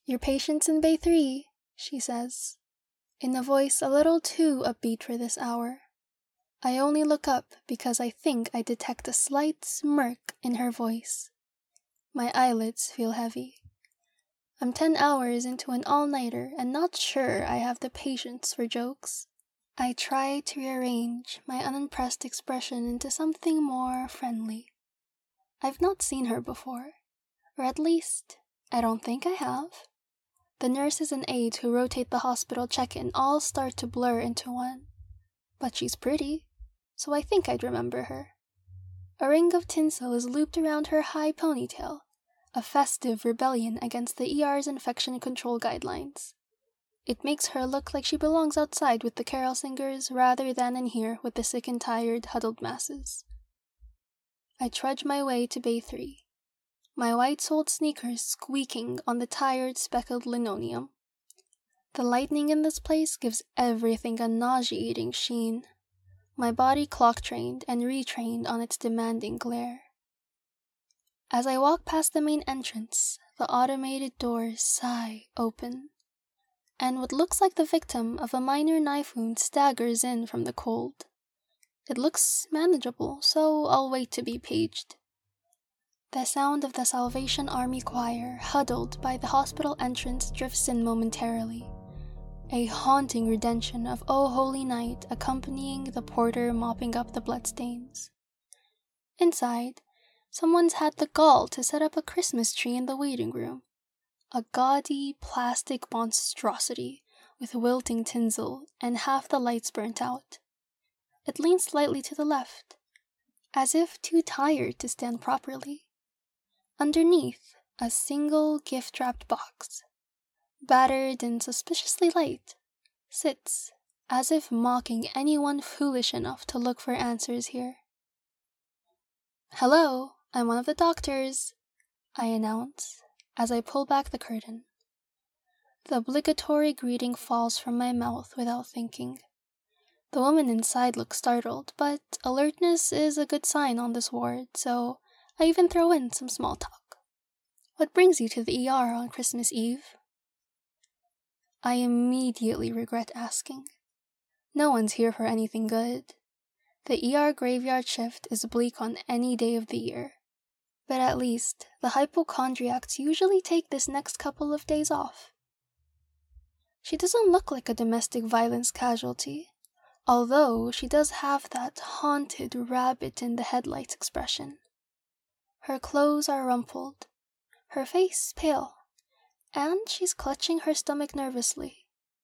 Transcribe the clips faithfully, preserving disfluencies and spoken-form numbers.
"Your patient's in Bay three," she says, in a voice a little too upbeat for this hour. I only look up because I think I detect a slight smirk in her voice. My eyelids feel heavy. I'm ten hours into an all-nighter and not sure I have the patience for jokes. I try to rearrange my unimpressed expression into something more friendly. I've not seen her before, or at least, I don't think I have. The nurses and aides who rotate the hospital check-in all start to blur into one. But she's pretty, so I think I'd remember her. A ring of tinsel is looped around her high ponytail, a festive rebellion against the E R's infection control guidelines. It makes her look like she belongs outside with the carol singers rather than in here with the sick and tired, huddled masses. I trudge my way to Bay three, my white-soled sneakers squeaking on the tired, speckled linoleum. The lighting in this place gives everything a nauseating sheen. My body clock-trained and retrained on its demanding glare. As I walk past the main entrance, the automated doors sigh open, and what looks like the victim of a minor knife wound staggers in from the cold. It looks manageable, so I'll wait to be paged. The sound of the Salvation Army choir huddled by the hospital entrance drifts in momentarily, a haunting redemption of O Holy Night accompanying the porter mopping up the bloodstains. Inside, someone's had the gall to set up a Christmas tree in the waiting room. A gaudy plastic monstrosity with wilting tinsel and half the lights burnt out. It leans slightly to the left, as if too tired to stand properly. Underneath, a single gift-wrapped box, battered and suspiciously light, sits as if mocking anyone foolish enough to look for answers here. "Hello, I'm one of the doctors," I announce as I pull back the curtain. The obligatory greeting falls from my mouth without thinking. The woman inside looks startled, but alertness is a good sign on this ward, so I even throw in some small talk. "What brings you to the E R on Christmas Eve?" I immediately regret asking. No one's here for anything good. The E R graveyard shift is bleak on any day of the year, but at least the hypochondriacs usually take this next couple of days off. She doesn't look like a domestic violence casualty, although she does have that haunted rabbit in the headlights expression. Her clothes are rumpled, her face pale, and she's clutching her stomach nervously.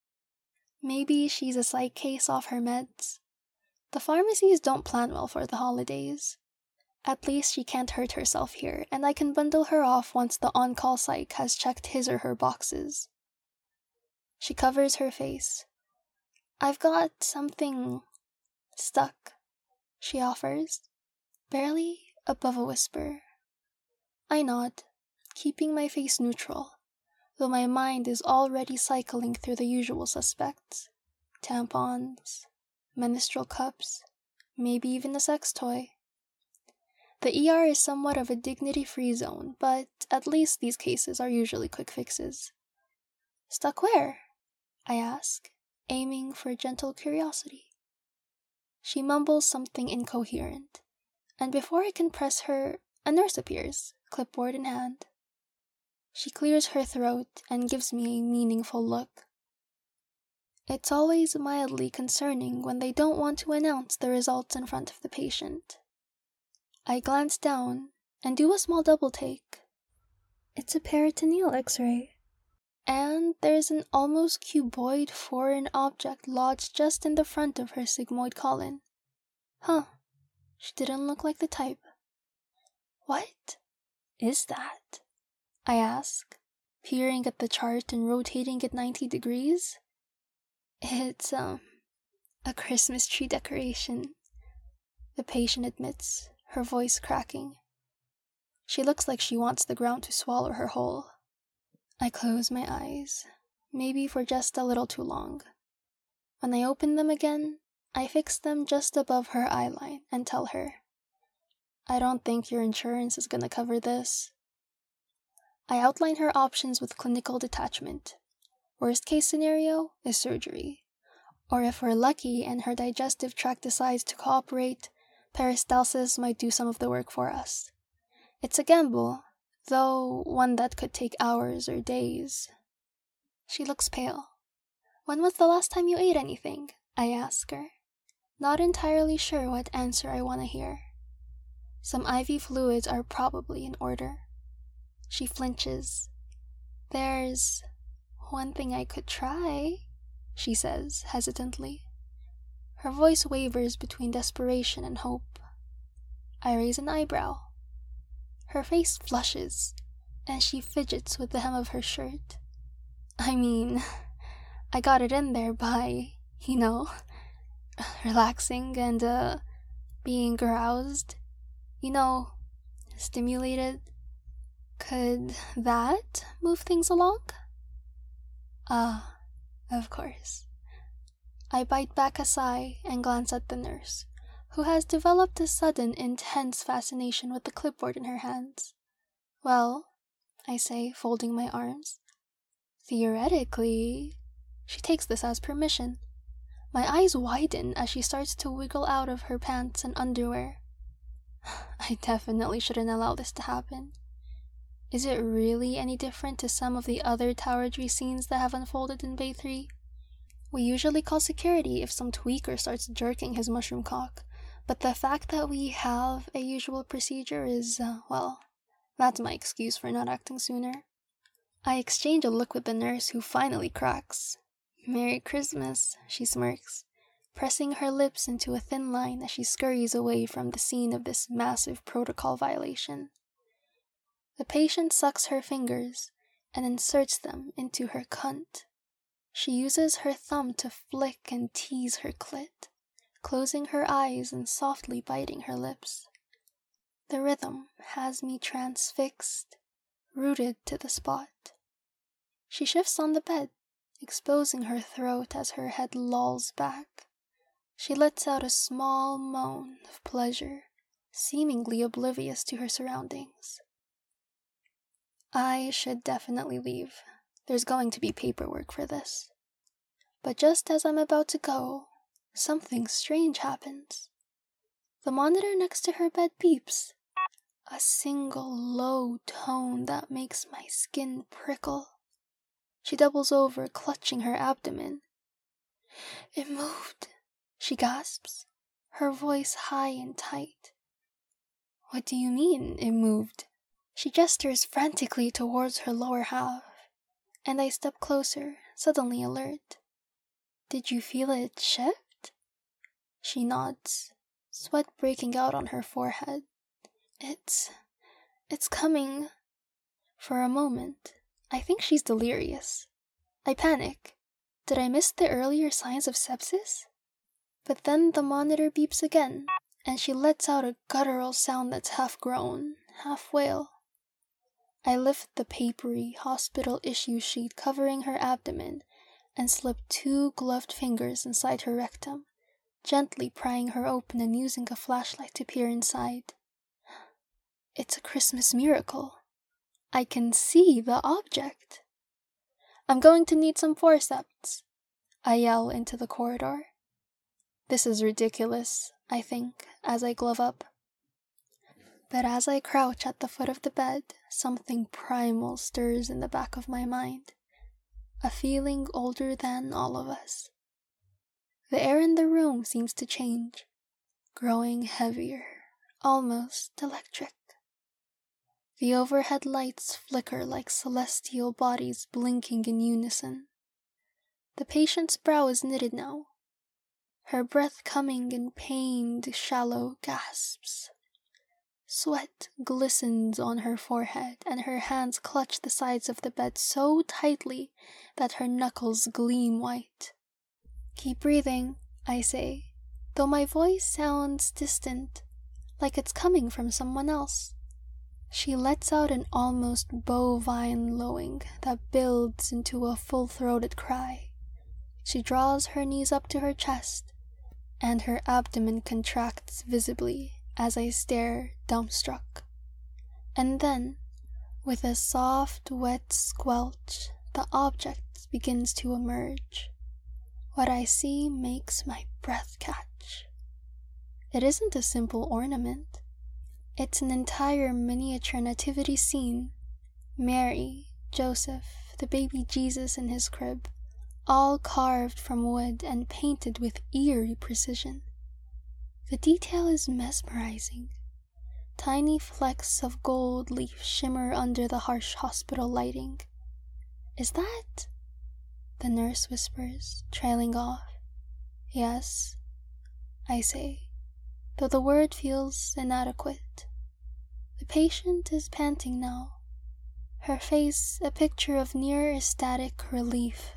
Maybe she's a psych case off her meds. The pharmacies don't plan well for the holidays. At least she can't hurt herself here, and I can bundle her off once the on-call psych has checked his or her boxes. She covers her face. "I've got something stuck," she offers, barely above a whisper. I nod, keeping my face neutral, though my mind is already cycling through the usual suspects. Tampons, menstrual cups, maybe even a sex toy. The E R is somewhat of a dignity-free zone, but at least these cases are usually quick fixes. "Stuck where?" I ask, aiming for gentle curiosity. She mumbles something incoherent, and before I can press her, a nurse appears, clipboard in hand. She clears her throat and gives me a meaningful look. It's always mildly concerning when they don't want to announce the results in front of the patient. I glance down and do a small double take. It's a peritoneal x-ray, and there's an almost cuboid foreign object lodged just in the front of her sigmoid colon. Huh, she didn't look like the type. "What is that?" I ask, peering at the chart and rotating it ninety degrees. "It's, um, a Christmas tree decoration," the patient admits, her voice cracking. She looks like she wants the ground to swallow her whole. I close my eyes, maybe for just a little too long. When I open them again, I fix them just above her eyeline and tell her, "I don't think your insurance is gonna cover this." I outline her options with clinical detachment. Worst case scenario is surgery. Or if we're lucky and her digestive tract decides to cooperate, peristalsis might do some of the work for us. It's a gamble, though one that could take hours or days. She looks pale. When was the last time you ate anything? I ask her, not entirely sure what answer I want to hear. Some I V fluids are probably in order. She flinches. There's one thing I could try, she says hesitantly. Her voice wavers between desperation and hope. I raise an eyebrow. Her face flushes, and she fidgets with the hem of her shirt. I mean, I got it in there by, you know, relaxing and, uh, being aroused. You know, stimulated. Could that move things along? Ah, of course. I bite back a sigh and glance at the nurse, who has developed a sudden, intense fascination with the clipboard in her hands. Well, I say, folding my arms. Theoretically, she takes this as permission. My eyes widen as she starts to wiggle out of her pants and underwear. I definitely shouldn't allow this to happen. Is it really any different to some of the other Toweredry scenes that have unfolded in Bay three? We usually call security if some tweaker starts jerking his mushroom cock, but the fact that we have a usual procedure is, uh, well, that's my excuse for not acting sooner. I exchange a look with the nurse, who finally cracks. Merry Christmas, she smirks, pressing her lips into a thin line as she scurries away from the scene of this massive protocol violation. The patient sucks her fingers and inserts them into her cunt. She uses her thumb to flick and tease her clit, closing her eyes and softly biting her lips. The rhythm has me transfixed, rooted to the spot. She shifts on the bed, exposing her throat as her head lolls back. She lets out a small moan of pleasure, seemingly oblivious to her surroundings. I should definitely leave. There's going to be paperwork for this. But just as I'm about to go, something strange happens. The monitor next to her bed beeps. A single low tone that makes my skin prickle. She doubles over, clutching her abdomen. It moved, she gasps, her voice high and tight. What do you mean, it moved? She gestures frantically towards her lower half, and I step closer, suddenly alert. Did you feel it shift? She nods, sweat breaking out on her forehead. It's... it's coming. For a moment, I think she's delirious. I panic. Did I miss the earlier signs of sepsis? But then the monitor beeps again, and she lets out a guttural sound that's half groan, half wail. I lift the papery hospital issue sheet covering her abdomen and slip two gloved fingers inside her rectum, gently prying her open and using a flashlight to peer inside. It's a Christmas miracle. I can see the object. I'm going to need some forceps, I yell into the corridor. This is ridiculous, I think, as I glove up. But as I crouch at the foot of the bed, something primal stirs in the back of my mind. A feeling older than all of us. The air in the room seems to change, growing heavier, almost electric. The overhead lights flicker like celestial bodies blinking in unison. The patient's brow is knitted now, her breath coming in pained, shallow gasps. Sweat glistens on her forehead, and her hands clutch the sides of the bed so tightly that her knuckles gleam white. Keep breathing, I say, though my voice sounds distant, like it's coming from someone else. She lets out an almost bovine lowing that builds into a full-throated cry. She draws her knees up to her chest, and her abdomen contracts visibly as I stare dumbstruck. And then, With a soft, wet squelch, the object begins to emerge. What I see makes my breath catch. It isn't a simple ornament. It's an entire miniature nativity scene. Mary, Joseph, the baby Jesus in his crib, all carved from wood and painted with eerie precision. The detail is mesmerizing. Tiny flecks of gold leaf shimmer under the harsh hospital lighting. Is that? The nurse whispers, trailing off. Yes, I say, though the word feels inadequate. The patient is panting now, her face a picture of near ecstatic relief.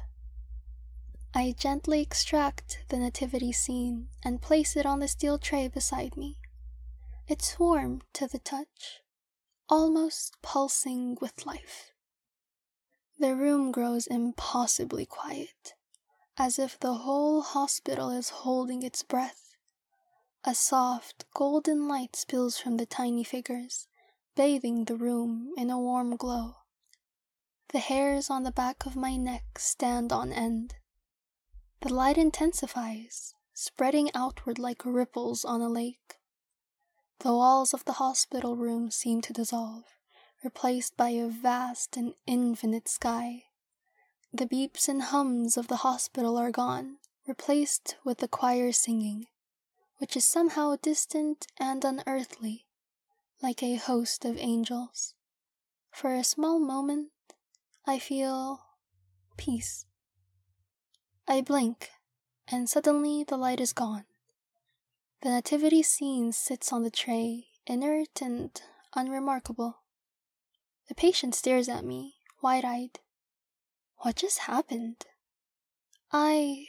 I gently extract the nativity scene and place it on the steel tray beside me. It's warm to the touch, almost pulsing with life. The room grows impossibly quiet, as if the whole hospital is holding its breath. A soft, golden light spills from the tiny figures, bathing the room in a warm glow. The hairs on the back of my neck stand on end. The light intensifies, spreading outward like ripples on a lake. The walls of the hospital room seem to dissolve, replaced by a vast and infinite sky. The beeps and hums of the hospital are gone, replaced with the choir singing, which is somehow distant and unearthly, like a host of angels. For a small moment, I feel peace. I blink, and suddenly the light is gone. The nativity scene sits on the tray, inert and unremarkable. The patient stares at me, wide-eyed. What just happened? I...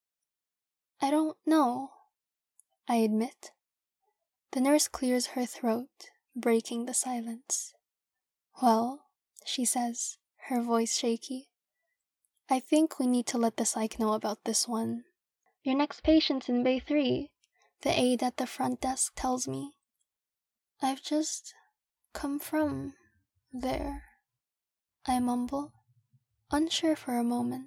I don't know, I admit. The nurse clears her throat, breaking the silence. Well, she says, her voice shaky, I think we need to let the psych know about this one. Your next patient's in Bay three, the aide at the front desk tells me. I've just come from there, I mumble, unsure for a moment.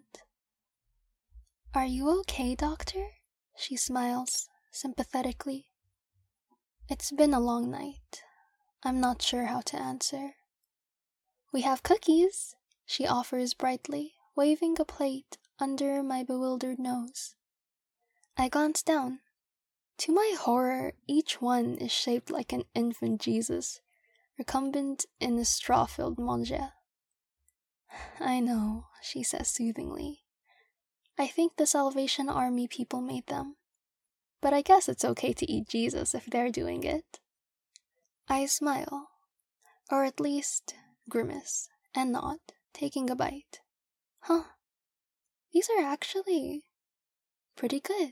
Are you okay, doctor? She smiles, sympathetically. It's been a long night. I'm not sure how to answer. We have cookies, she offers brightly, waving a plate under my bewildered nose. I glance down. To my horror, each one is shaped like an infant Jesus, recumbent in a straw-filled manger. I know, she says soothingly. I think the Salvation Army people made them. But I guess it's okay to eat Jesus if they're doing it. I smile, or at least grimace, and nod, taking a bite. Huh, these are actually pretty good.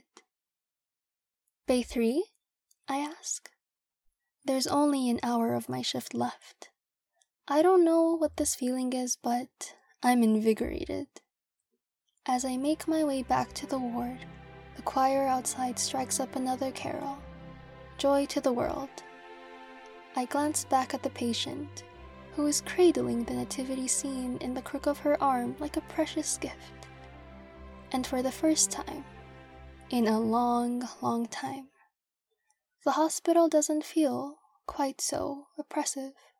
Bay three? I ask. There's only an hour of my shift left. I don't know what this feeling is, but I'm invigorated. As I make my way back to the ward, the choir outside strikes up another carol, Joy to the World. I glance back at the patient, who is cradling the nativity scene in the crook of her arm like a precious gift. And for the first time, in a long, long time, the hospital doesn't feel quite so oppressive.